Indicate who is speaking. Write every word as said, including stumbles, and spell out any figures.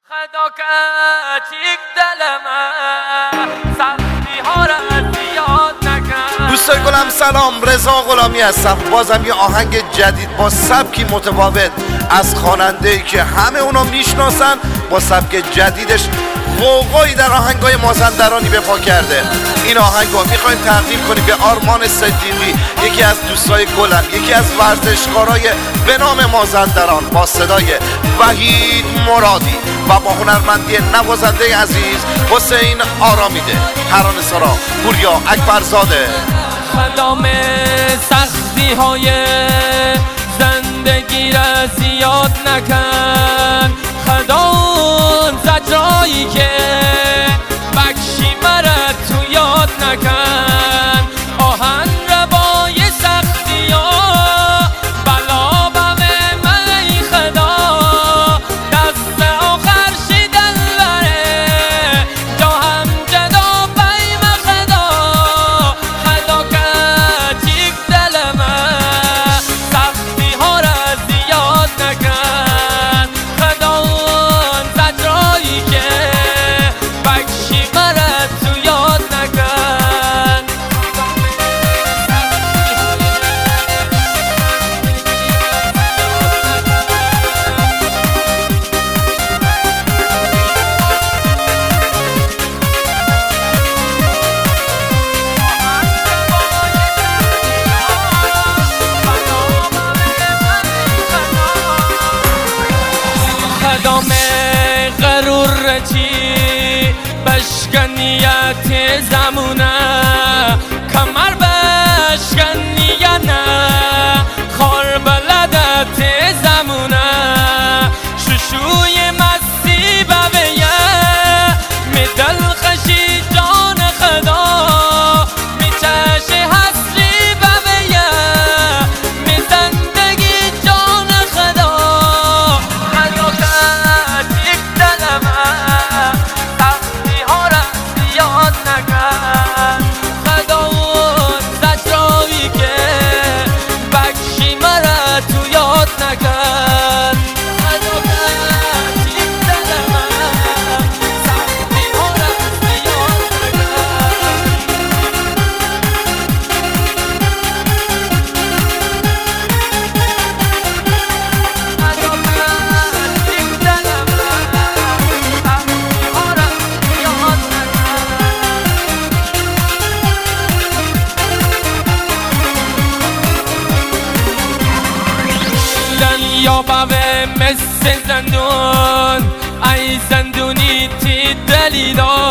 Speaker 1: خدا کچیک دل من سختی ها را زیاد نکن.
Speaker 2: دوستای گلم سلام، رضا غلامی هستم. بازم یه آهنگ جدید با سبکی متفاوت از خواننده‌ای که همه اونا میشناسن با سبک جدیدش غوغایی در آهنگای مازندرانی به پا کرده. این آهنگو میخوایم تقدیم کنیم به آرمان صدیقی، یکی از دوستای گلم، یکی از ورزشکارای به نام مازندران، با صدای وحید مرادی و با هنرمندی نوازنده عزیز حسین آرامیده، ترانه‌سرا پوریا اکبرزاده.
Speaker 1: خدام سختی های زندگی را زیاد نکن، خدا اون زجرایی که بکشی مرا تو یاد نکن. آهن روای سختی ها بلا بمه من ای خدا، دست آخر شیدن بره جا هم جدا بیم خدا. خدا کچیک دل من سختی ها را زیاد نکن، خدا اون زجرایی که بکشی مرا تو یاد نکن. خدام غرور چی بشکنیت زمونه، کمر بشکنی یا نه خار بلدت زمونه. ششوی مستی ببیه می دل خشی جان خدا، می چش حسری ببیه می زندگی جان خدا. خدا کچیک دل من سختی ها را زیاد نکن، خدا اون زجرایی که بکشی مرا تو یاد نکن. خدا کچیک دل من سختی ها را زیاد نکن. خدا کچیک دل من سختی ها را زیاد نکن. دنیا باوه مثل زندون، ای زندونی تی دلی دار